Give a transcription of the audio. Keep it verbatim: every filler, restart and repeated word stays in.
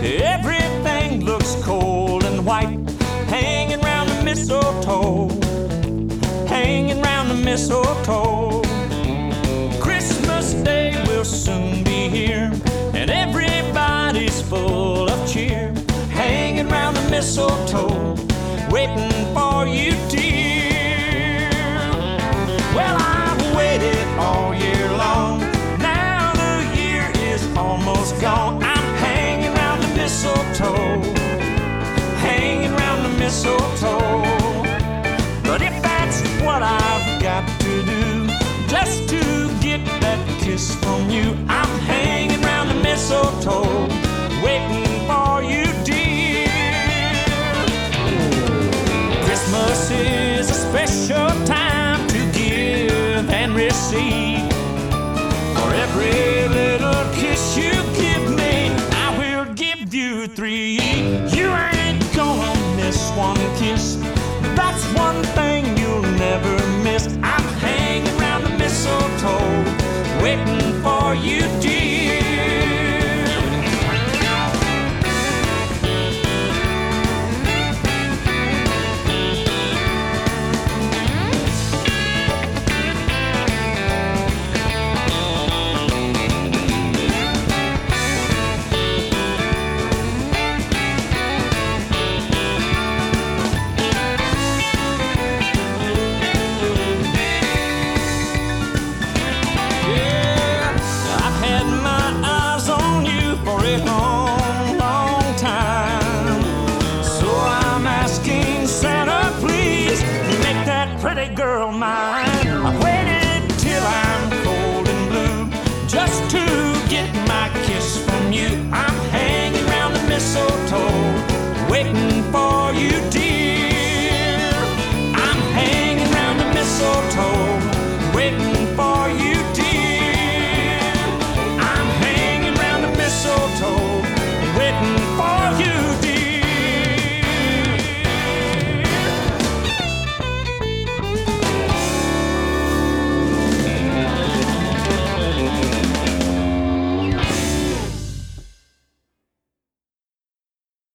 Everything looks cold and white, hanging round the mistletoe, hanging round the mistletoe. Christmas Day will soon be here, and everybody's full of cheer, hanging round the mistletoe, waiting for you, dear. Well, I've waited all year long, now the year is almost gone. I'm hanging round the mistletoe, hanging round the mistletoe. But if that's what I've got to do, just to get that kiss from you, I'm hanging round the mistletoe, waiting for you, dear. Christmas is a special time to give and receive. For every little kiss you give me, I will give you three. You ain't gonna miss one kiss, that's one thing you'll never miss. I'm hanging round the mistletoe, waiting for you, dear. Long, long time. So I'm asking Santa, please make that pretty girl mine.